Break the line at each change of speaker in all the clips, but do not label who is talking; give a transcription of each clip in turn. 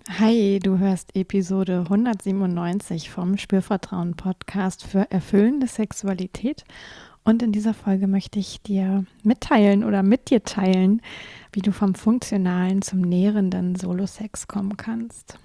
Hi, du hörst Episode 197 vom Spürvertrauen Podcast für erfüllende Sexualität. Und in dieser Folge möchte ich dir mitteilen oder mit dir teilen, wie du vom funktionalen zum nährenden Solo-Sex kommen kannst.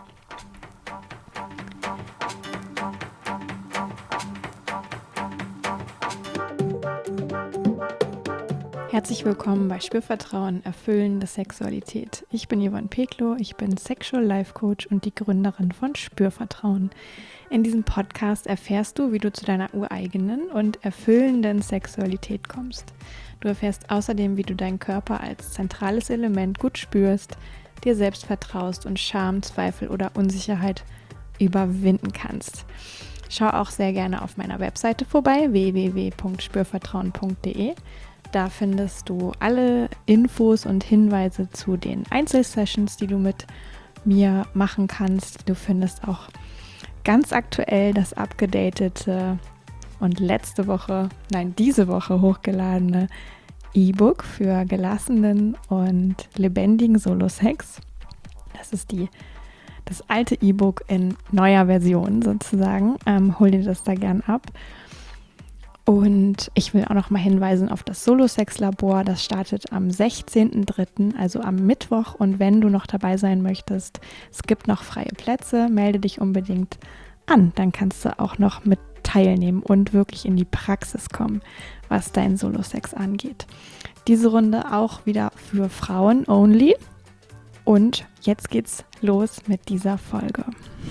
Herzlich willkommen bei Spürvertrauen, erfüllende Sexualität. Ich bin Yvonne Peklo, ich bin Sexual Life Coach und die Gründerin von Spürvertrauen. In diesem Podcast erfährst du, wie du zu deiner ureigenen und erfüllenden Sexualität kommst. Du erfährst außerdem, wie du deinen Körper als zentrales Element gut spürst, dir selbst vertraust und Scham, Zweifel oder Unsicherheit überwinden kannst. Schau auch sehr gerne auf meiner Webseite vorbei, www.spürvertrauen.de. Da findest du alle Infos und Hinweise zu den Einzelsessions, die du mit mir machen kannst. Du findest auch ganz aktuell das abgedatete und diese Woche hochgeladene E-Book für gelassenen und lebendigen Solo-Sex. Das ist das alte E-Book in neuer Version sozusagen. Hol dir das da gern ab. Und ich will auch noch mal hinweisen auf das Solo-Sex-Labor. Das startet am 16.03., also am Mittwoch. Und wenn du noch dabei sein möchtest, es gibt noch freie Plätze, melde dich unbedingt an. Dann kannst du auch noch mit teilnehmen und wirklich in die Praxis kommen, was dein Solo-Sex angeht. Diese Runde auch wieder für Frauen only. Und jetzt geht's los mit dieser Folge.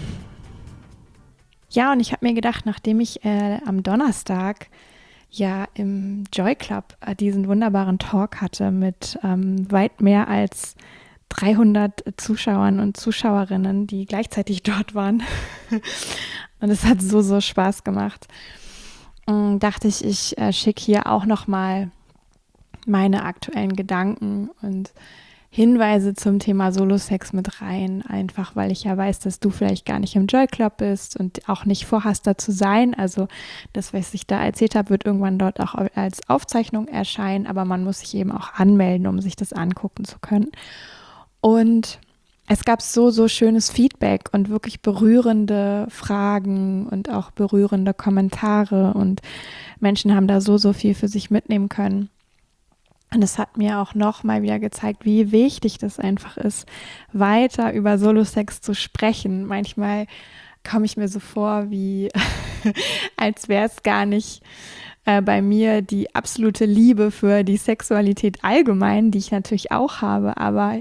Ja, und ich habe mir gedacht, nachdem ich am Donnerstag ja im Joy Club diesen wunderbaren Talk hatte mit weit mehr als 300 Zuschauern und Zuschauerinnen, die gleichzeitig dort waren. Und es hat so Spaß gemacht. Dachte ich schicke hier auch nochmal meine aktuellen Gedanken und Hinweise zum Thema Solo-Sex mit rein, einfach weil ich ja weiß, dass du vielleicht gar nicht im Joy Club bist und auch nicht vorhast, da zu sein. Also das, was ich da erzählt habe, wird irgendwann dort auch als Aufzeichnung erscheinen, aber man muss sich eben auch anmelden, um sich das angucken zu können. Und es gab so schönes Feedback und wirklich berührende Fragen und auch berührende Kommentare und Menschen haben da so viel für sich mitnehmen können. Und es hat mir auch noch mal wieder gezeigt, wie wichtig das einfach ist, weiter über Solo-Sex zu sprechen. Manchmal komme ich mir so vor, wie als wäre es gar nicht bei mir die absolute Liebe für die Sexualität allgemein, die ich natürlich auch habe, aber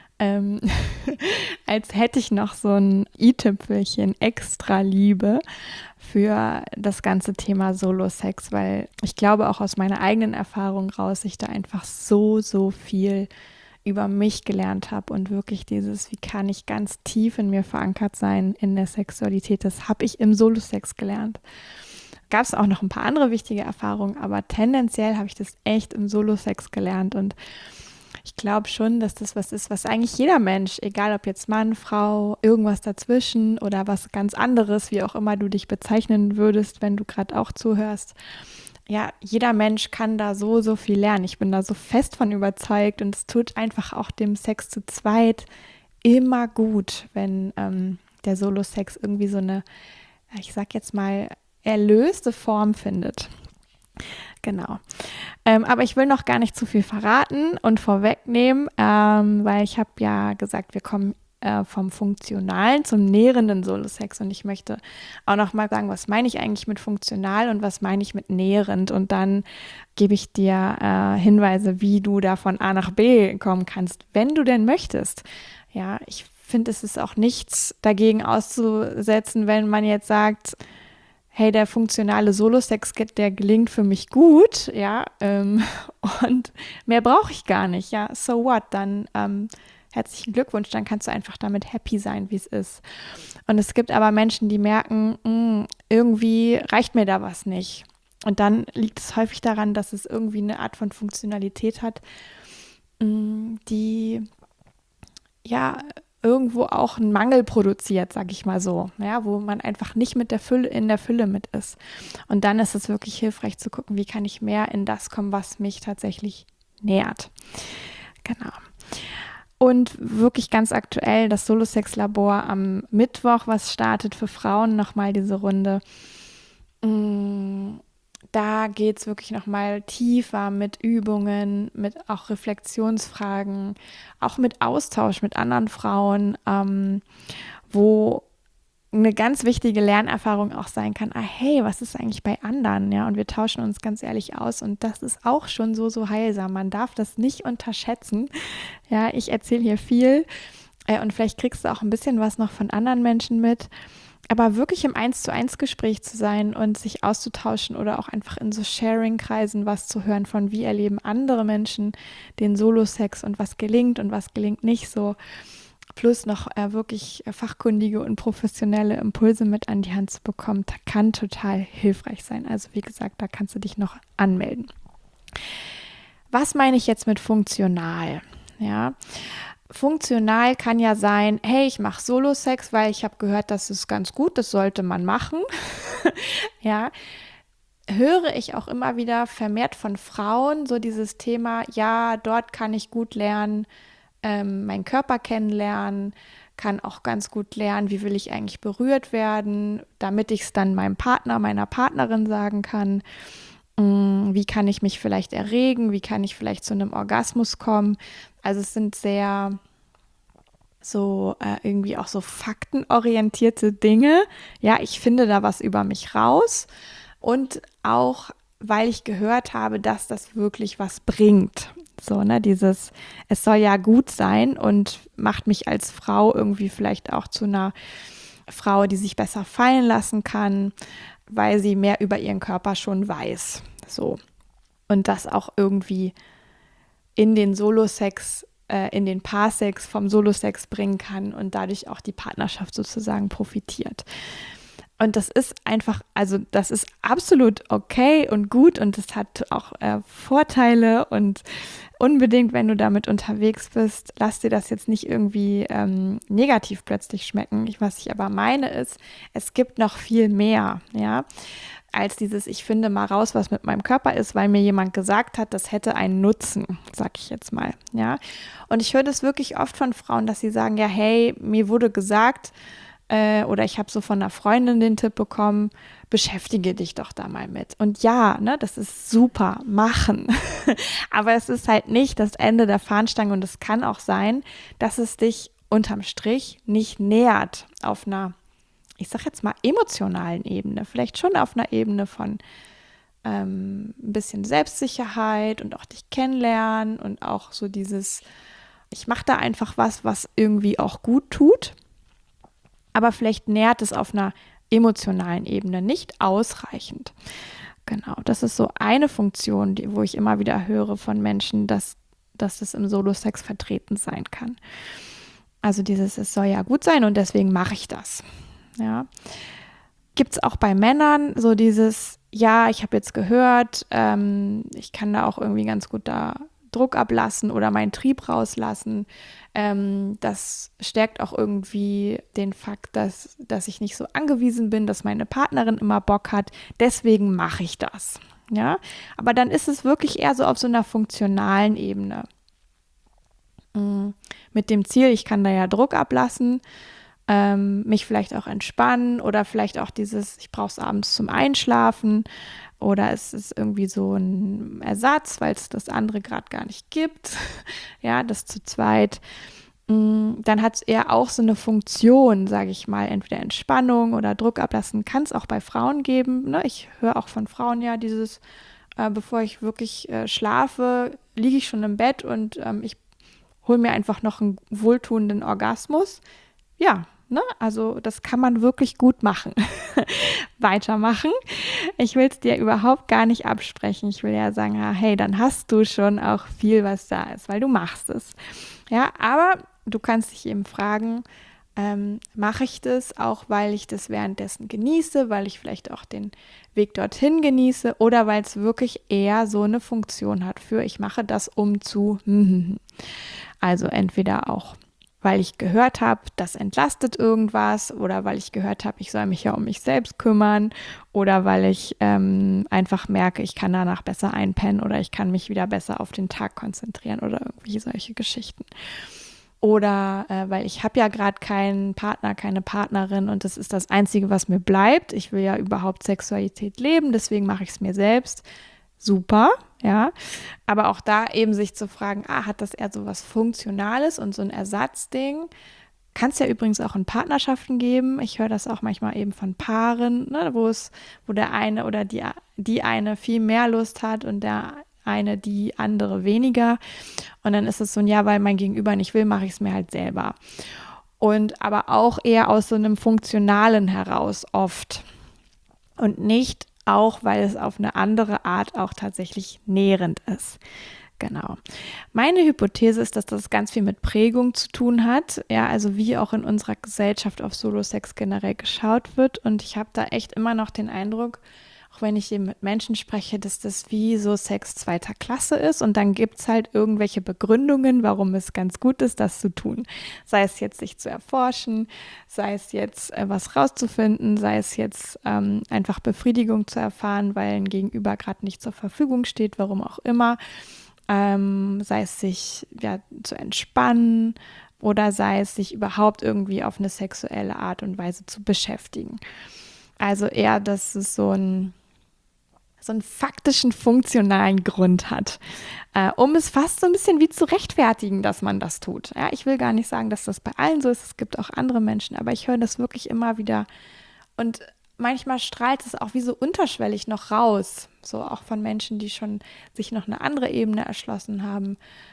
als hätte ich noch so ein i-Tüpfelchen extra Liebe für das ganze Thema Solo-Sex, weil ich glaube auch aus meiner eigenen Erfahrung raus, ich da einfach so viel über mich gelernt habe und wirklich wie kann ich ganz tief in mir verankert sein in der Sexualität, das habe ich im Solo-Sex gelernt. Gab es auch noch ein paar andere wichtige Erfahrungen, aber tendenziell habe ich das echt im Solo-Sex gelernt und ich glaube schon, dass das was ist, was eigentlich jeder Mensch, egal ob jetzt Mann, Frau, irgendwas dazwischen oder was ganz anderes, wie auch immer du dich bezeichnen würdest, wenn du gerade auch zuhörst. Ja, jeder Mensch kann da so viel lernen. Ich bin da so fest von überzeugt und es tut einfach auch dem Sex zu zweit immer gut, wenn der Solo-Sex irgendwie so eine, ich sag jetzt mal, erlöste Form findet. Genau. Aber ich will noch gar nicht zu viel verraten und vorwegnehmen, weil ich habe ja gesagt, wir kommen vom funktionalen zum nährenden Solo-Sex und ich möchte auch noch mal sagen, was meine ich eigentlich mit funktional und was meine ich mit nährend und dann gebe ich dir Hinweise, wie du da von A nach B kommen kannst, wenn du denn möchtest. Ja, ich finde, es ist auch nichts dagegen auszusetzen, wenn man jetzt sagt, hey, der funktionale Solo-Sex, der gelingt für mich gut, ja, und mehr brauche ich gar nicht, ja, so what, dann herzlichen Glückwunsch, dann kannst du einfach damit happy sein, wie es ist. Und es gibt aber Menschen, die merken, irgendwie reicht mir da was nicht. Und dann liegt es häufig daran, dass es irgendwie eine Art von Funktionalität hat, die ja irgendwo auch einen Mangel produziert, sag ich mal so, ja, wo man einfach nicht mit in der Fülle mit ist. Und dann ist es wirklich hilfreich zu gucken, wie kann ich mehr in das kommen, was mich tatsächlich nährt. Genau. Und wirklich ganz aktuell das Solo-Sex-Labor am Mittwoch, was startet für Frauen, nochmal diese Runde. Da geht es wirklich nochmal tiefer mit Übungen, mit auch Reflexionsfragen, auch mit Austausch mit anderen Frauen, wo eine ganz wichtige Lernerfahrung auch sein kann, hey, was ist eigentlich bei anderen? Ja, und wir tauschen uns ganz ehrlich aus und das ist auch schon so heilsam. Man darf das nicht unterschätzen. Ja, ich erzähle hier viel und vielleicht kriegst du auch ein bisschen was noch von anderen Menschen mit. Aber wirklich im 1:1 Gespräch zu sein und sich auszutauschen oder auch einfach in so Sharing-Kreisen was zu hören von wie erleben andere Menschen den Solo-Sex und was gelingt nicht so. Plus noch wirklich fachkundige und professionelle Impulse mit an die Hand zu bekommen, kann total hilfreich sein. Also wie gesagt, da kannst du dich noch anmelden. Was meine ich jetzt mit funktional? Ja, funktional kann ja sein, hey, ich mache Solo-Sex, weil ich habe gehört, das ist ganz gut, das sollte man machen. Ja, höre ich auch immer wieder vermehrt von Frauen so dieses Thema, ja, dort kann ich gut lernen, meinen Körper kennenlernen, kann auch ganz gut lernen, wie will ich eigentlich berührt werden, damit ich es dann meinem Partner, meiner Partnerin sagen kann. Wie kann ich mich vielleicht erregen? Wie kann ich vielleicht zu einem Orgasmus kommen? Also es sind sehr so irgendwie auch so faktenorientierte Dinge. Ja, ich finde da was über mich raus und auch, weil ich gehört habe, dass das wirklich was bringt. So, ne, dieses, es soll ja gut sein und macht mich als Frau irgendwie vielleicht auch zu einer Frau, die sich besser fallen lassen kann, weil sie mehr über ihren Körper schon weiß. So. Und das auch irgendwie in den Solo-Sex, in den Paarsex vom Solo-Sex bringen kann und dadurch auch die Partnerschaft sozusagen profitiert. Und das ist einfach, also das ist absolut okay und gut und das hat auch Vorteile und unbedingt, wenn du damit unterwegs bist, lass dir das jetzt nicht irgendwie negativ plötzlich schmecken. Was ich aber meine ist, es gibt noch viel mehr, ja, als dieses, ich finde mal raus, was mit meinem Körper ist, weil mir jemand gesagt hat, das hätte einen Nutzen, sag ich jetzt mal, ja. Und ich höre das wirklich oft von Frauen, dass sie sagen, ja, hey, mir wurde gesagt, oder ich habe so von einer Freundin den Tipp bekommen, beschäftige dich doch da mal mit. Und ja, ne, das ist super, machen. Aber es ist halt nicht das Ende der Fahnenstange und es kann auch sein, dass es dich unterm Strich nicht nährt auf einer, ich sag jetzt mal, emotionalen Ebene. Vielleicht schon auf einer Ebene von ein bisschen Selbstsicherheit und auch dich kennenlernen und auch so dieses, ich mache da einfach was irgendwie auch gut tut. Aber vielleicht nährt es auf einer emotionalen Ebene nicht ausreichend. Genau, das ist so eine Funktion, wo ich immer wieder höre von Menschen, dass es im Solo-Sex vertreten sein kann. Also dieses, es soll ja gut sein und deswegen mache ich das. Ja. Gibt es auch bei Männern so dieses, ja, ich habe jetzt gehört, ich kann da auch irgendwie ganz gut da Druck ablassen oder meinen Trieb rauslassen. Das stärkt auch irgendwie den Fakt, dass ich nicht so angewiesen bin, dass meine Partnerin immer Bock hat. Deswegen mache ich das. Ja, aber dann ist es wirklich eher so auf so einer funktionalen Ebene. Mit dem Ziel, ich kann da ja Druck ablassen, mich vielleicht auch entspannen oder vielleicht auch dieses, ich brauche es abends zum Einschlafen oder es ist irgendwie so ein Ersatz, weil es das andere gerade gar nicht gibt, ja, das zu zweit. Dann hat es eher auch so eine Funktion, sage ich mal, entweder Entspannung oder Druck ablassen, kann es auch bei Frauen geben. Ne? Ich höre auch von Frauen ja dieses, bevor ich wirklich schlafe, liege ich schon im Bett und ich hole mir einfach noch einen wohltuenden Orgasmus. Ja, ne? Also das kann man wirklich gut machen. Weitermachen. Ich will es dir überhaupt gar nicht absprechen. Ich will ja sagen, hey, dann hast du schon auch viel, was da ist, weil du machst es. Ja, aber du kannst dich eben fragen, mache ich das auch, weil ich das währenddessen genieße, weil ich vielleicht auch den Weg dorthin genieße oder weil es wirklich eher so eine Funktion hat für, ich mache das um zu, also entweder auch, weil ich gehört habe, das entlastet irgendwas oder weil ich gehört habe, ich soll mich ja um mich selbst kümmern oder weil ich einfach merke, ich kann danach besser einpennen oder ich kann mich wieder besser auf den Tag konzentrieren oder irgendwie solche Geschichten. Oder weil ich habe ja gerade keinen Partner, keine Partnerin und das ist das Einzige, was mir bleibt. Ich will ja überhaupt Sexualität leben, deswegen mache ich es mir selbst. Super, ja. Aber auch da eben sich zu fragen, hat das eher so was Funktionales und so ein Ersatzding? Kann es ja übrigens auch in Partnerschaften geben. Ich höre das auch manchmal eben von Paaren, ne, wo der eine oder die eine viel mehr Lust hat und der eine die andere weniger. Und dann ist es so ein ja, weil mein Gegenüber nicht will, mache ich es mir halt selber. Und aber auch eher aus so einem Funktionalen heraus oft. Und nicht auch, weil es auf eine andere Art auch tatsächlich nährend ist. Genau. Meine Hypothese ist, dass das ganz viel mit Prägung zu tun hat. Ja, also wie auch in unserer Gesellschaft auf Solo-Sex generell geschaut wird. Und ich habe da echt immer noch den Eindruck, auch wenn ich eben mit Menschen spreche, dass das wie so Sex zweiter Klasse ist. Und dann gibt es halt irgendwelche Begründungen, warum es ganz gut ist, das zu tun. Sei es jetzt sich zu erforschen, sei es jetzt was rauszufinden, sei es jetzt einfach Befriedigung zu erfahren, weil ein Gegenüber gerade nicht zur Verfügung steht, warum auch immer. Sei es sich ja zu entspannen oder sei es sich überhaupt irgendwie auf eine sexuelle Art und Weise zu beschäftigen. Also eher, dass es so einen faktischen, funktionalen Grund hat, um es fast so ein bisschen wie zu rechtfertigen, dass man das tut. Ja, ich will gar nicht sagen, dass das bei allen so ist, es gibt auch andere Menschen, aber ich höre das wirklich immer wieder und manchmal strahlt es auch wie so unterschwellig noch raus, so auch von Menschen, die schon sich noch eine andere Ebene erschlossen haben,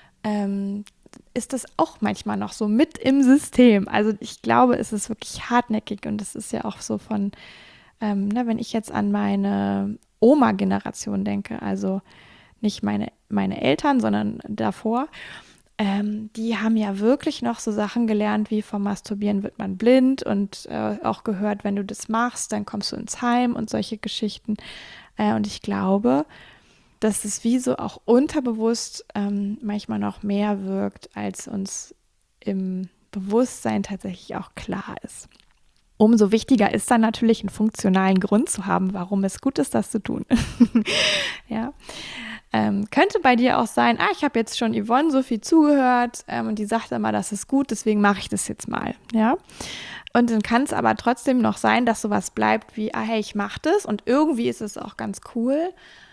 ist das auch manchmal noch so mit im System. Also ich glaube, es ist wirklich hartnäckig und es ist ja auch so von, wenn ich jetzt an meine Oma-Generation denke, also nicht meine Eltern, sondern davor, die haben ja wirklich noch so Sachen gelernt, wie vom Masturbieren wird man blind und auch gehört, wenn du das machst, dann kommst du ins Heim und solche Geschichten. Und ich glaube, dass es wie so auch unterbewusst manchmal noch mehr wirkt, als uns im Bewusstsein tatsächlich auch klar ist. Umso wichtiger ist dann natürlich einen funktionalen Grund zu haben, warum es gut ist, das zu tun. Ja. Könnte bei dir auch sein, ich habe jetzt schon Yvonne so viel zugehört und die sagt immer, das ist gut, deswegen mache ich das jetzt mal. Ja. Und dann kann es aber trotzdem noch sein, dass sowas bleibt wie, hey, ich mache das und irgendwie ist es auch ganz cool,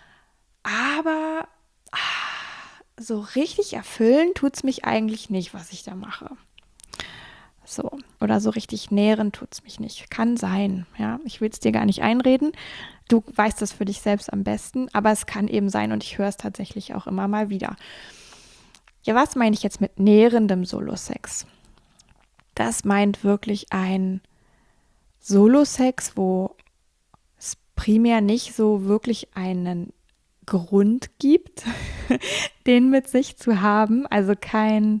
aber so richtig erfüllen tut es mich eigentlich nicht, was ich da mache. So, oder so richtig nähren tut es mich nicht. Kann sein, ja. Ich will es dir gar nicht einreden. Du weißt es für dich selbst am besten, aber es kann eben sein und ich höre es tatsächlich auch immer mal wieder. Ja, was meine ich jetzt mit nährendem Solo-Sex? Das meint wirklich ein Solo-Sex, wo es primär nicht so wirklich einen Grund gibt, den mit sich zu haben. Also kein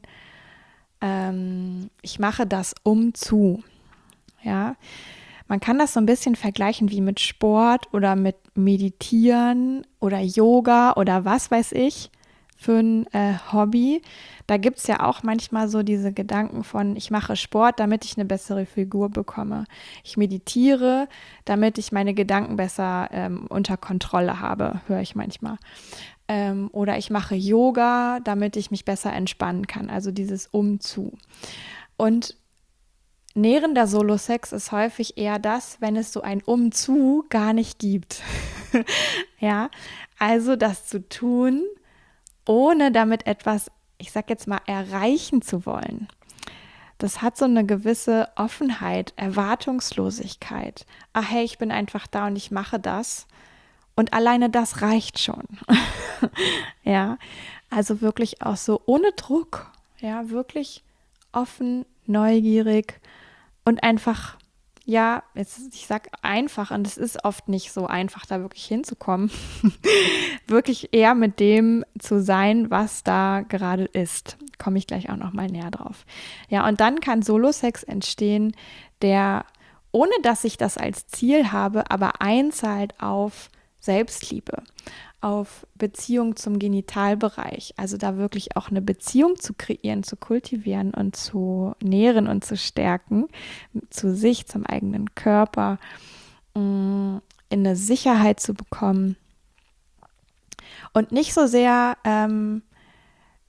ich mache das zu. Ja, man kann das so ein bisschen vergleichen wie mit Sport oder mit Meditieren oder Yoga oder was weiß ich für ein Hobby. Da gibt es ja auch manchmal so diese Gedanken von, ich mache Sport, damit ich eine bessere Figur bekomme. Ich meditiere, damit ich meine Gedanken besser unter Kontrolle habe, höre ich manchmal. Oder ich mache Yoga, damit ich mich besser entspannen kann. Also dieses zu. Und nährender Solo-Sex ist häufig eher das, wenn es so ein zu gar nicht gibt. Ja, also das zu tun, ohne damit etwas, ich sag jetzt mal, erreichen zu wollen. Das hat so eine gewisse Offenheit, Erwartungslosigkeit. Hey, ich bin einfach da und ich mache das. Und alleine das reicht schon. Ja, also wirklich auch so ohne Druck. Ja, wirklich offen, neugierig und einfach, ja, ich sag einfach, und es ist oft nicht so einfach, da wirklich hinzukommen, wirklich eher mit dem zu sein, was da gerade ist. Komme ich gleich auch noch mal näher drauf. Ja, und dann kann Solo-Sex entstehen, der, ohne dass ich das als Ziel habe, aber einzahlt auf Selbstliebe, auf Beziehung zum Genitalbereich, also da wirklich auch eine Beziehung zu kreieren, zu kultivieren und zu nähren und zu stärken, zu sich, zum eigenen Körper, in eine Sicherheit zu bekommen und nicht so sehr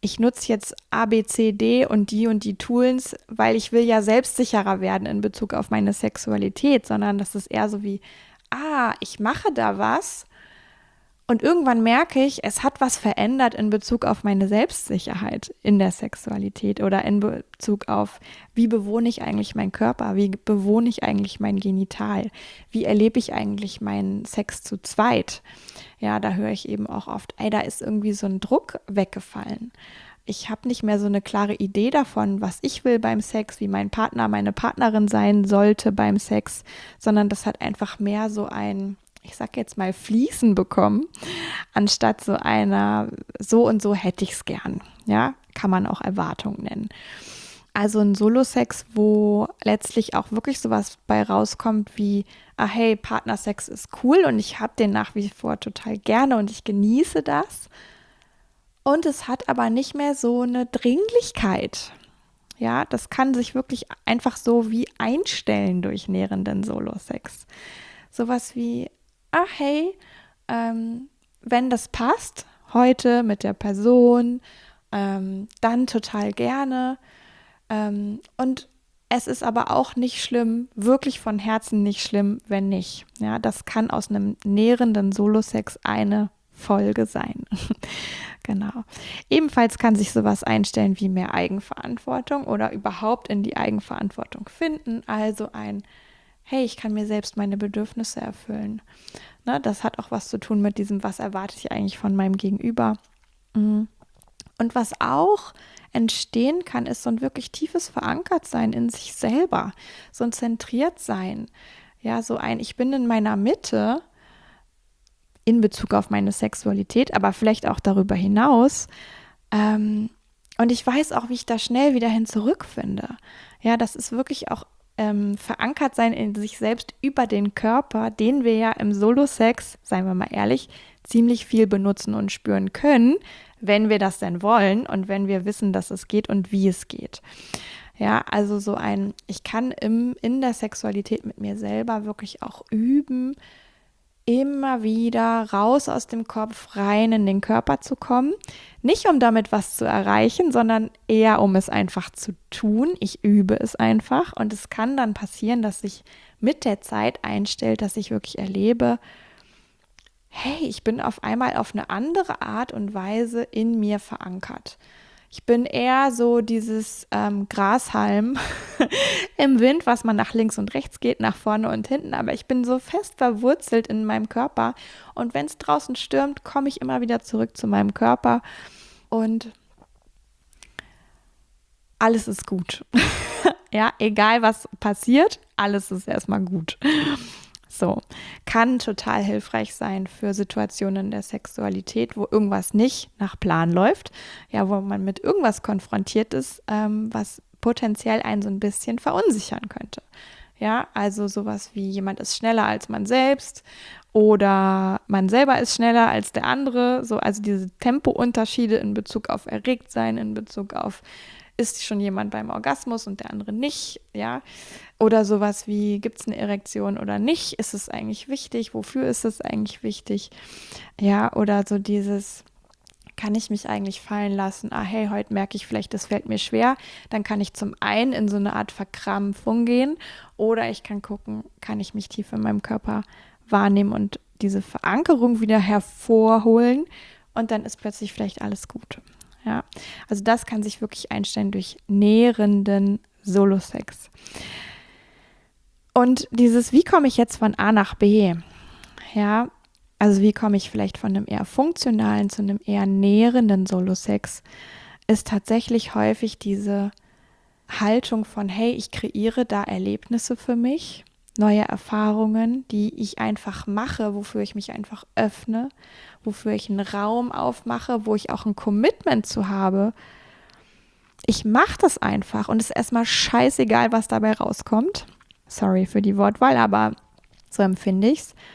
ich nutze jetzt A, B, C, D und die Tools, weil ich will ja selbstsicherer werden in Bezug auf meine Sexualität, sondern das ist eher so wie, ich mache da was und irgendwann merke ich, es hat was verändert in Bezug auf meine Selbstsicherheit in der Sexualität oder in Bezug auf, wie bewohne ich eigentlich meinen Körper, wie bewohne ich eigentlich mein Genital, wie erlebe ich eigentlich meinen Sex zu zweit. Ja, da höre ich eben auch oft, da ist irgendwie so ein Druck weggefallen. Ich habe nicht mehr so eine klare Idee davon, was ich will beim Sex, wie mein Partner, meine Partnerin sein sollte beim Sex, sondern das hat einfach mehr so ein, ich sag jetzt mal, Fließen bekommen, anstatt so einer, so und so hätte ich es gern. Ja, kann man auch Erwartung nennen. Also ein Solo-Sex, wo letztlich auch wirklich sowas bei rauskommt wie, hey, Partnersex ist cool und ich habe den nach wie vor total gerne und ich genieße das. Und es hat aber nicht mehr so eine Dringlichkeit. Ja, das kann sich wirklich einfach so wie einstellen durch nährenden Solo-Sex. Sowas wie, hey, wenn das passt, heute mit der Person, dann total gerne. Und es ist aber auch nicht schlimm, wirklich von Herzen nicht schlimm, wenn nicht. Ja, das kann aus einem nährenden Solo-Sex eine Folge sein. Genau. Ebenfalls kann sich sowas einstellen wie mehr Eigenverantwortung oder überhaupt in die Eigenverantwortung finden. Also hey, ich kann mir selbst meine Bedürfnisse erfüllen. Ne, das hat auch was zu tun mit diesem, was erwarte ich eigentlich von meinem Gegenüber. Und was auch entstehen kann, ist so ein wirklich tiefes Verankertsein in sich selber, so ein Zentriertsein. Ja, so ein, ich bin in meiner Mitte in Bezug auf meine Sexualität, aber vielleicht auch darüber hinaus. Und ich weiß auch, wie ich da schnell wieder hin zurückfinde. Ja, das ist wirklich auch verankert sein in sich selbst über den Körper, den wir ja im Solo-Sex, seien wir mal ehrlich, ziemlich viel benutzen und spüren können, wenn wir das denn wollen und wenn wir wissen, dass es geht und wie es geht. Ja, also so ich kann in der Sexualität mit mir selber wirklich auch üben, immer wieder raus aus dem Kopf, rein in den Körper zu kommen. Nicht um damit was zu erreichen, sondern eher um es einfach zu tun. Ich übe es einfach und es kann dann passieren, dass sich mit der Zeit einstellt, dass ich wirklich erlebe, hey, ich bin auf einmal auf eine andere Art und Weise in mir verankert. Ich bin eher so dieses Grashalm im Wind, was man nach links und rechts geht, nach vorne und hinten. Aber ich bin so fest verwurzelt in meinem Körper. Und wenn es draußen stürmt, komme ich immer wieder zurück zu meinem Körper. Und alles ist gut. Ja, egal was passiert, alles ist erstmal gut. So, kann total hilfreich sein für Situationen der Sexualität, wo irgendwas nicht nach Plan läuft, ja, wo man mit irgendwas konfrontiert ist, was potenziell einen so ein bisschen verunsichern könnte. Ja, also sowas wie jemand ist schneller als man selbst oder man selber ist schneller als der andere, so, also diese Tempounterschiede in Bezug auf Erregtsein, in Bezug auf ist schon jemand beim Orgasmus und der andere nicht, ja, oder sowas wie, gibt es eine Erektion oder nicht, ist es eigentlich wichtig, wofür ist es eigentlich wichtig, ja, oder so dieses, kann ich mich eigentlich fallen lassen, hey, heute merke ich vielleicht, das fällt mir schwer, dann kann ich zum einen in so eine Art Verkrampfung gehen oder ich kann gucken, kann ich mich tief in meinem Körper wahrnehmen und diese Verankerung wieder hervorholen und dann ist plötzlich vielleicht alles gut. Ja, also das kann sich wirklich einstellen durch nährenden Solo-Sex. Und dieses, wie komme ich jetzt von A nach B? Ja, also wie komme ich vielleicht von einem eher funktionalen zu einem eher nährenden Solo-Sex, ist tatsächlich häufig diese Haltung von, hey, ich kreiere da Erlebnisse für mich, neue Erfahrungen, die ich einfach mache, wofür ich mich einfach öffne, wofür ich einen Raum aufmache, wo ich auch ein Commitment zu habe. Ich mache das einfach und es ist erstmal scheißegal, was dabei rauskommt. Sorry für die Wortwahl, aber so empfinde ich es.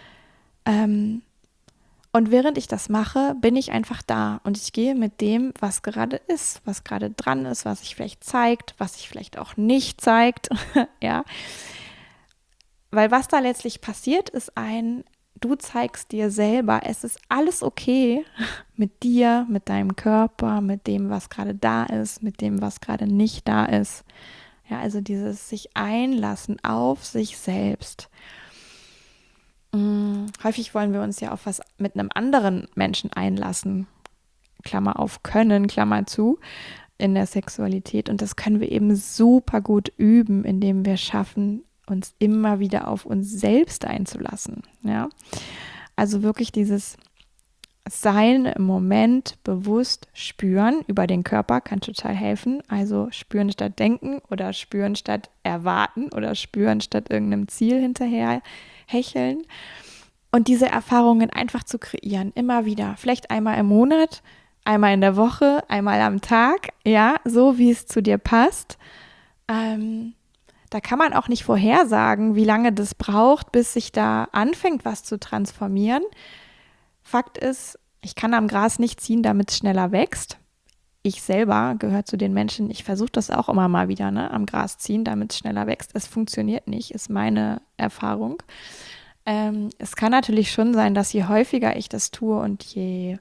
Und während ich das mache, bin ich einfach da und ich gehe mit dem, was gerade ist, was gerade dran ist, was sich vielleicht zeigt, was sich vielleicht auch nicht zeigt, ja. Weil was da letztlich passiert, ist du zeigst dir selber, es ist alles okay mit dir, mit deinem Körper, mit dem, was gerade da ist, mit dem, was gerade nicht da ist. Ja, also dieses sich einlassen auf sich selbst. Häufig wollen wir uns ja auf was mit einem anderen Menschen einlassen. Klammer auf können, Klammer zu, in der Sexualität. Und das können wir eben super gut üben, indem wir schaffen, uns immer wieder auf uns selbst einzulassen. Ja? Also wirklich dieses Sein im Moment bewusst spüren über den Körper kann total helfen. Also spüren statt denken oder spüren statt erwarten oder spüren statt irgendeinem Ziel hinterher hecheln. Und diese Erfahrungen einfach zu kreieren, immer wieder. Vielleicht einmal im Monat, einmal in der Woche, einmal am Tag, ja, so wie es zu dir passt. Da kann man auch nicht vorhersagen, wie lange das braucht, bis sich da anfängt, was zu transformieren. Fakt ist, ich kann am Gras nicht ziehen, damit es schneller wächst. Ich selber gehöre zu den Menschen, ich versuche das auch immer mal wieder, ne, am Gras ziehen, damit es schneller wächst. Es funktioniert nicht, ist meine Erfahrung. Es kann natürlich schon sein, dass je häufiger ich das tue und je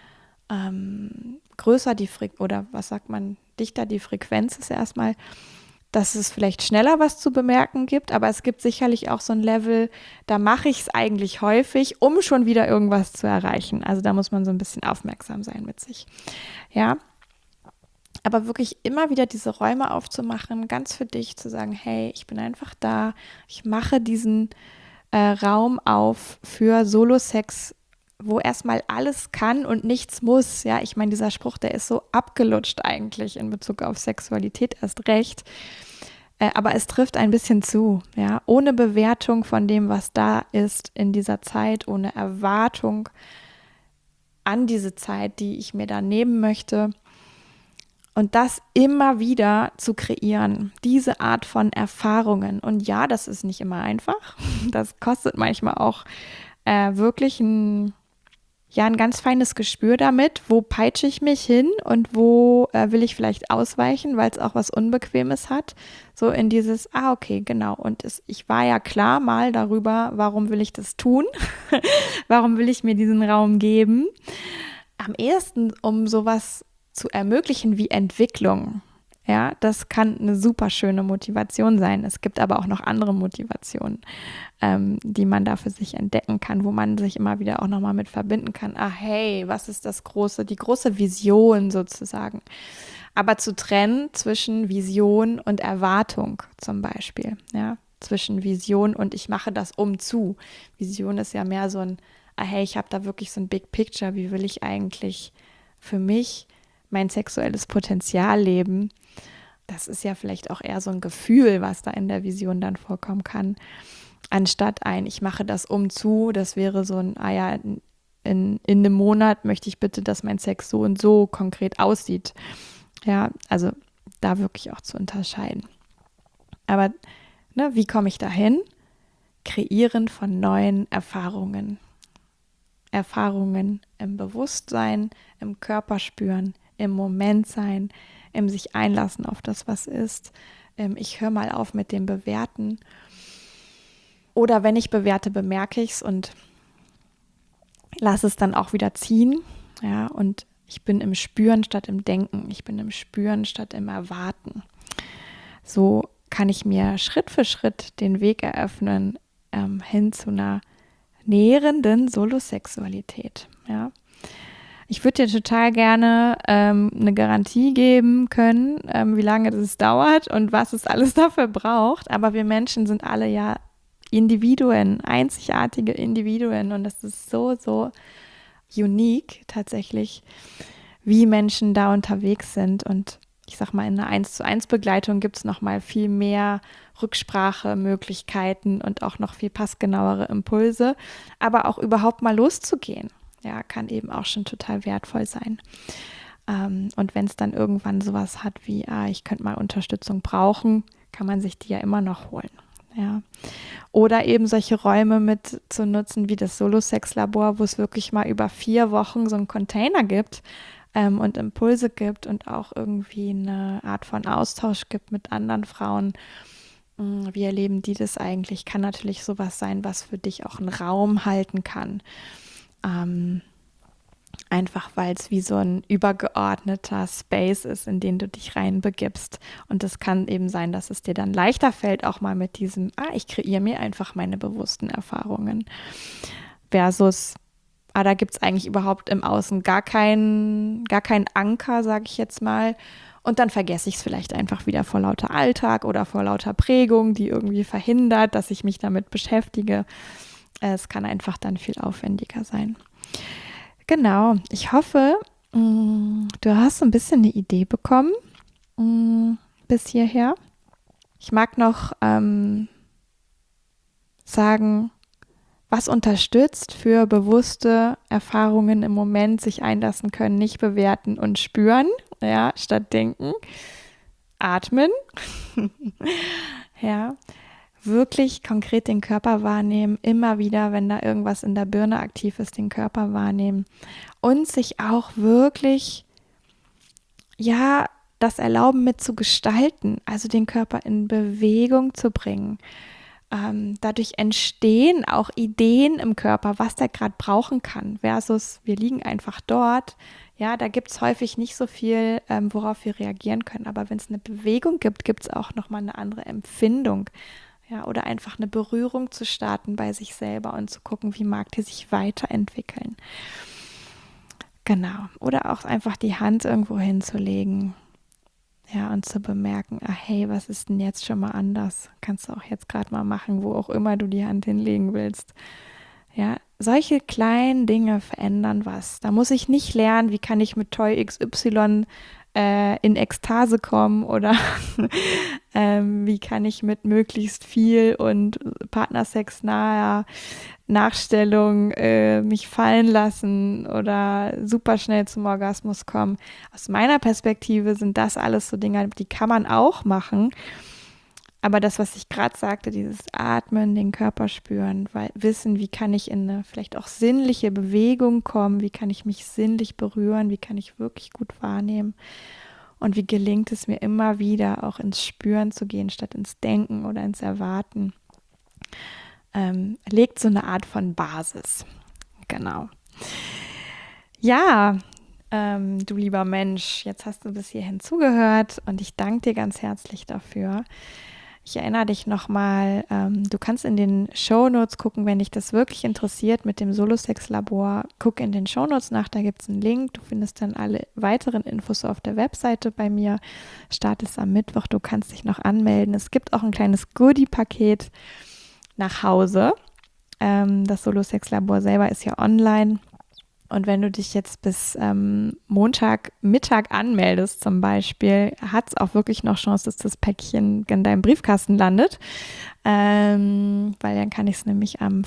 größer die Frequenz, oder was sagt man, dichter die Frequenz ist erstmal, dass es vielleicht schneller was zu bemerken gibt, aber es gibt sicherlich auch so ein Level, da mache ich es eigentlich häufig, um schon wieder irgendwas zu erreichen. Also da muss man so ein bisschen aufmerksam sein mit sich. Ja, aber wirklich immer wieder diese Räume aufzumachen, ganz für dich zu sagen, hey, ich bin einfach da, ich mache diesen Raum auf für Solo-Sex, wo erstmal alles kann und nichts muss. Ja, ich meine, dieser Spruch, der ist so abgelutscht eigentlich in Bezug auf Sexualität erst recht. Aber es trifft ein bisschen zu, ja, ohne Bewertung von dem, was da ist in dieser Zeit, ohne Erwartung an diese Zeit, die ich mir da nehmen möchte. Und das immer wieder zu kreieren, diese Art von Erfahrungen. Und ja, das ist nicht immer einfach. Das kostet manchmal auch wirklich ein ganz feines Gespür damit, wo peitsche ich mich hin und wo will ich vielleicht ausweichen, weil es auch was Unbequemes hat. So in dieses, okay, genau. Und ich war ja klar mal darüber, warum will ich das tun? Warum will ich mir diesen Raum geben? Am ehesten, um sowas zu ermöglichen wie Entwicklung. Ja, das kann eine super schöne Motivation sein. Es gibt aber auch noch andere Motivationen, die man da für sich entdecken kann, wo man sich immer wieder auch nochmal mit verbinden kann. Hey, was ist die große Vision sozusagen? Aber zu trennen zwischen Vision und Erwartung zum Beispiel, ja, zwischen Vision und ich mache das zu. Vision ist ja mehr so ein, hey, ich habe da wirklich so ein Big Picture, wie will ich eigentlich für mich mein sexuelles Potenzial leben? Das ist ja vielleicht auch eher so ein Gefühl, was da in der Vision dann vorkommen kann, anstatt ich mache das zu, das wäre so ein, in einem Monat möchte ich bitte, dass mein Sex so und so konkret aussieht. Ja, also da wirklich auch zu unterscheiden. Aber wie komme ich dahin? Kreieren von neuen Erfahrungen. Erfahrungen im Bewusstsein, im Körper spüren, im Moment sein, im sich einlassen auf das, was ist. Ich höre mal auf mit dem Bewerten. Oder wenn ich bewerte, bemerke ich es und lasse es dann auch wieder ziehen. Ja, und ich bin im Spüren statt im Denken. Ich bin im Spüren statt im Erwarten. So kann ich mir Schritt für Schritt den Weg eröffnen hin zu einer nährenden Solosexualität. Ja. Ich würde dir total gerne eine Garantie geben können, wie lange das dauert und was es alles dafür braucht. Aber wir Menschen sind alle ja Individuen, einzigartige Individuen. Und das ist so, so unique tatsächlich, wie Menschen da unterwegs sind. Und ich sag mal, in einer 1:1 Begleitung gibt es noch mal viel mehr Rücksprachemöglichkeiten und auch noch viel passgenauere Impulse. Aber auch überhaupt mal loszugehen, ja, kann eben auch schon total wertvoll sein. Und wenn es dann irgendwann sowas hat wie, ich könnte mal Unterstützung brauchen, kann man sich die ja immer noch holen. Ja. Oder eben solche Räume mit zu nutzen wie das Solo-Sex-Labor, wo es wirklich mal über 4 Wochen so einen Container gibt und Impulse gibt und auch irgendwie eine Art von Austausch gibt mit anderen Frauen, Wie erleben die das eigentlich? Kann natürlich sowas sein, was für dich auch einen Raum halten kann. Ähm, Einfach weil es wie so ein übergeordneter Space ist, in den du dich reinbegibst. Und es kann eben sein, dass es dir dann leichter fällt, auch mal mit diesem, ich kreiere mir einfach meine bewussten Erfahrungen. Versus, da gibt es eigentlich überhaupt im Außen gar keinen Anker, sage ich jetzt mal. Und dann vergesse ich es vielleicht einfach wieder vor lauter Alltag oder vor lauter Prägung, die irgendwie verhindert, dass ich mich damit beschäftige. Es kann einfach dann viel aufwendiger sein. Genau, ich hoffe, du hast so ein bisschen eine Idee bekommen bis hierher. Ich mag noch sagen, was unterstützt für bewusste Erfahrungen im Moment, sich einlassen können, nicht bewerten und spüren, ja, statt denken. Atmen, ja, wirklich konkret den Körper wahrnehmen, immer wieder, wenn da irgendwas in der Birne aktiv ist, den Körper wahrnehmen und sich auch wirklich, ja, das erlauben mit zu gestalten, also den Körper in Bewegung zu bringen. Dadurch entstehen auch Ideen im Körper, was der gerade brauchen kann, versus wir liegen einfach dort. Ja, da gibt es häufig nicht so viel, worauf wir reagieren können. Aber wenn es eine Bewegung gibt, gibt es auch nochmal eine andere Empfindung. Ja, oder einfach eine Berührung zu starten bei sich selber und zu gucken, wie mag die sich weiterentwickeln. Genau. Oder auch einfach die Hand irgendwo hinzulegen. Ja, und zu bemerken, hey, was ist denn jetzt schon mal anders? Kannst du auch jetzt gerade mal machen, wo auch immer du die Hand hinlegen willst. Ja, solche kleinen Dinge verändern was. Da muss ich nicht lernen, wie kann ich mit Toy XY in Ekstase kommen oder wie kann ich mit möglichst viel und Partnersex naher Nachstellung mich fallen lassen oder super schnell zum Orgasmus kommen. Aus meiner Perspektive sind das alles so Dinge, die kann man auch machen. Aber das, was ich gerade sagte, dieses Atmen, den Körper spüren, weil wissen, wie kann ich in eine vielleicht auch sinnliche Bewegung kommen, wie kann ich mich sinnlich berühren, wie kann ich wirklich gut wahrnehmen und wie gelingt es mir immer wieder auch ins Spüren zu gehen, statt ins Denken oder ins Erwarten, legt so eine Art von Basis. Genau. Ja, du lieber Mensch, jetzt hast du bis hierhin zugehört und ich danke dir ganz herzlich dafür. Ich erinnere dich nochmal, du kannst in den Shownotes gucken, wenn dich das wirklich interessiert mit dem Solo-Sex-Labor. Guck in den Shownotes nach, da gibt es einen Link. Du findest dann alle weiteren Infos auf der Webseite bei mir. Start ist am Mittwoch, du kannst dich noch anmelden. Es gibt auch ein kleines Goodie-Paket nach Hause. Das Solo-Sex-Labor selber ist ja online. Und wenn du dich jetzt bis Montagmittag anmeldest zum Beispiel, hat es auch wirklich noch Chance, dass das Päckchen in deinem Briefkasten landet. Weil dann kann ich es nämlich am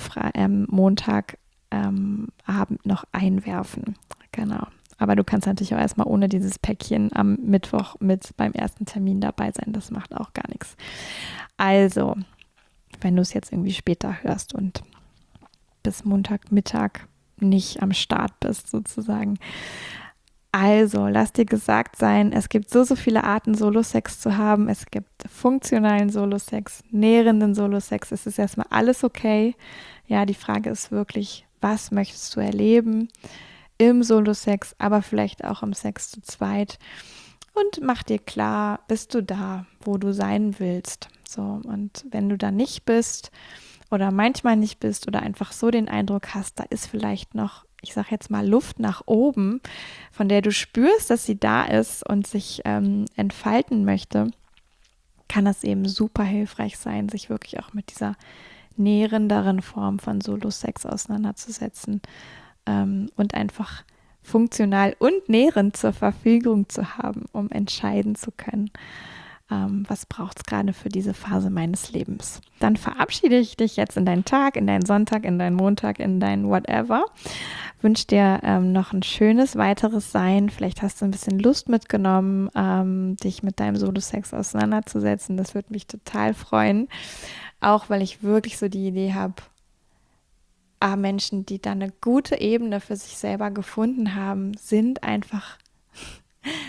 Montagabend noch einwerfen. Genau. Aber du kannst natürlich auch erstmal ohne dieses Päckchen am Mittwoch mit beim ersten Termin dabei sein. Das macht auch gar nichts. Also, wenn du es jetzt irgendwie später hörst und bis Montagmittag nicht am Start bist, sozusagen. Also, lass dir gesagt sein, es gibt so viele Arten, Solo-Sex zu haben. Es gibt funktionalen Solo-Sex, nährenden Solo-Sex. Es ist erstmal alles okay. Ja, die Frage ist wirklich, was möchtest du erleben im Solo-Sex, aber vielleicht auch im Sex zu zweit? Und mach dir klar, bist du da, wo du sein willst? So, und wenn du da nicht bist, oder manchmal nicht bist oder einfach so den Eindruck hast, da ist vielleicht noch, ich sage jetzt mal, Luft nach oben, von der du spürst, dass sie da ist und sich entfalten möchte, kann das eben super hilfreich sein, sich wirklich auch mit dieser nährenderen Form von Solo-Sex auseinanderzusetzen und einfach funktional und nährend zur Verfügung zu haben, um entscheiden zu können, was braucht es gerade für diese Phase meines Lebens. Dann verabschiede ich dich jetzt in deinen Tag, in deinen Sonntag, in deinen Montag, in dein Whatever. Wünsche dir noch ein schönes weiteres Sein. Vielleicht hast du ein bisschen Lust mitgenommen, dich mit deinem Solo-Sex auseinanderzusetzen. Das würde mich total freuen. Auch weil ich wirklich so die Idee habe, Menschen, die da eine gute Ebene für sich selber gefunden haben, sind einfach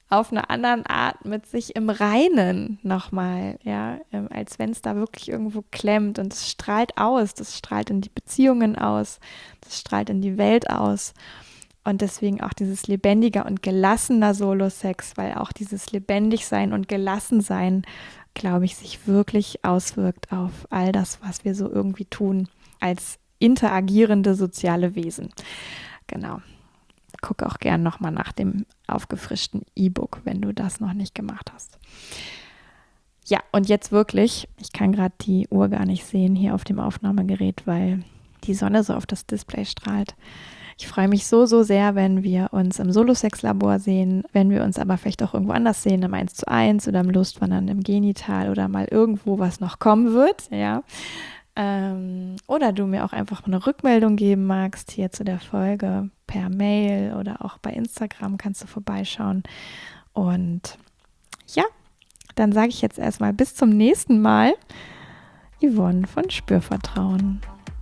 auf eine andere Art mit sich im Reinen nochmal, ja, als wenn es da wirklich irgendwo klemmt und es strahlt aus, das strahlt in die Beziehungen aus, das strahlt in die Welt aus und deswegen auch dieses lebendiger und gelassener Solo-Sex, weil auch dieses Lebendigsein und Gelassensein, glaube ich, sich wirklich auswirkt auf all das, was wir so irgendwie tun als interagierende soziale Wesen. Genau. Guck auch gern nochmal nach dem aufgefrischten E-Book, wenn du das noch nicht gemacht hast. Ja, und jetzt wirklich, ich kann gerade die Uhr gar nicht sehen hier auf dem Aufnahmegerät, weil die Sonne so auf das Display strahlt. Ich freue mich so, so sehr, wenn wir uns im Solo-Sex-Labor sehen, wenn wir uns aber vielleicht auch irgendwo anders sehen, im 1:1 oder im Lustwandern im Genital oder mal irgendwo, was noch kommen wird, ja. Oder du mir auch einfach eine Rückmeldung geben magst hier zu der Folge per Mail oder auch bei Instagram kannst du vorbeischauen. Und ja, dann sage ich jetzt erstmal bis zum nächsten Mal. Yvonne von Spürvertrauen.